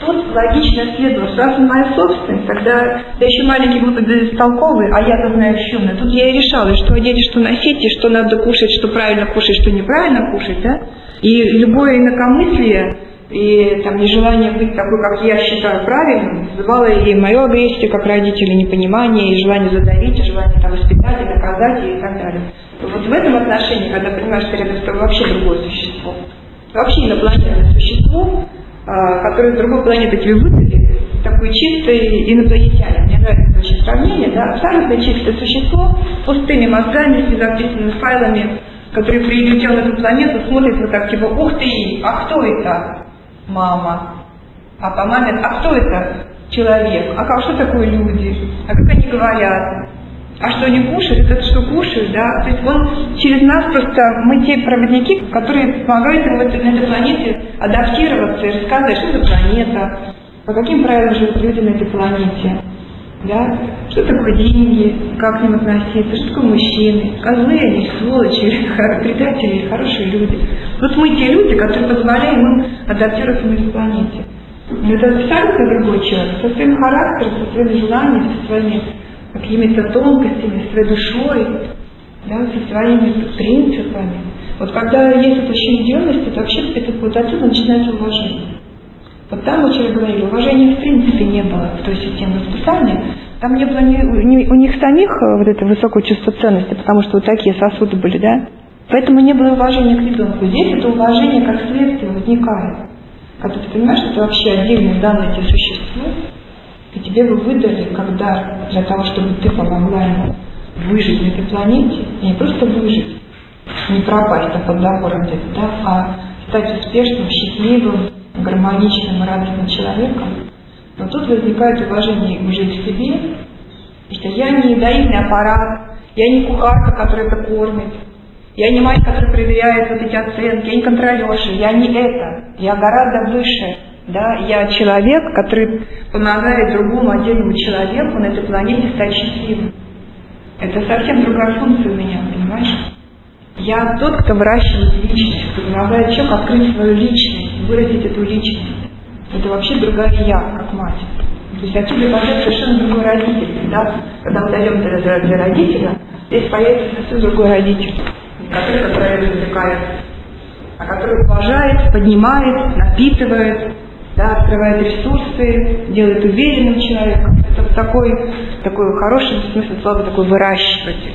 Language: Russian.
тут логично следовало, что раз он моя собственность, тогда я еще маленький глупый бестолковый, а я-то знаю щумный. Тут я и решала, что одеть, что носить, и что надо кушать, что правильно кушать, что неправильно кушать, да? И любое инакомыслие и там нежелание быть такой, как я считаю правильным, вызывало и мою агрессию как родителя, непонимание, и желание задавить, и желание там воспитать, и наказать, и так далее. Вот в этом отношении, когда понимаешь, что рядом с тобой вообще другое существо, вообще инопланетное существо, которое с другой планеты тебе выдали, такой чистый инопланетянин. Мне нравится очень сравнение, да, абсолютно чистое существо, с пустыми мозгами, с незаписанными файлами, который прилетел на эту планету, смотрит вот так, типа, ух ты, а кто это? Мама. А по маме, а кто это? Человек. А что такое люди? А как они говорят? А что они кушают? Это что кушают, да? То есть он через нас просто, мы те проводники, которые помогают ему на этой планете адаптироваться и рассказывать, что это планета, по каким правилам живут люди на этой планете, да? Что такое деньги, как к ним относиться, что такое мужчины, козлы они, сволочи, предатели, хорошие люди. Вот мы те люди, которые позволяем им адаптироваться на этой планете. Это абсолютно другой человек, со своим характером, со своими желаниями, со своими какими-то тонкостями, своей душой, да, со своими принципами. Вот когда есть это ощущение, это вообще это вот отсюда начинается уважение. Вот там, вот человек говорил, уважения в принципе не было в той системе воспитания. Там не было у них самих вот это высокое чувство ценности, потому что вот такие сосуды были, да? Поэтому не было уважения к ребенку. Здесь это уважение как следствие возникает. Когда ты понимаешь, что это вообще отдельное данное тебе существо, и тебе бы выдали как дар для того, чтобы ты помогла ему выжить на этой планете, и не просто выжить, не пропасть там под забором где-то, да, а стать успешным, счастливым, гармоничным и радостным человеком. Но тут возникает уважение уже к себе, что я не доильный аппарат, я не кухарка, которая это кормит, я не мать, которая проверяет вот эти оценки, я не контролерша, я не это, я гораздо выше. Да, я человек, который помогает другому отдельному человеку на этой планете стать счастливым. Это совсем другая функция у меня, понимаешь? Я тот, кто выращивает личность, кто помогает человеку открыть свою личность, выразить эту личность. Это вообще другая я, как мать. То есть отсюда появится совершенно другой родитель. Да? Когда мы дойдем до родителя, здесь появится совсем другой родитель, который правильно развлекает, а который уважает, поднимает, напитывает, да, открывает ресурсы, делает уверенным человеком. Это такой хороший, в смысле слова, такой выращиватель.